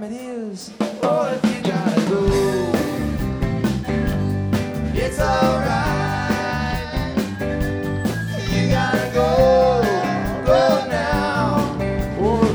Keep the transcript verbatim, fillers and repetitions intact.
it is. Oh, if you gotta go, it's all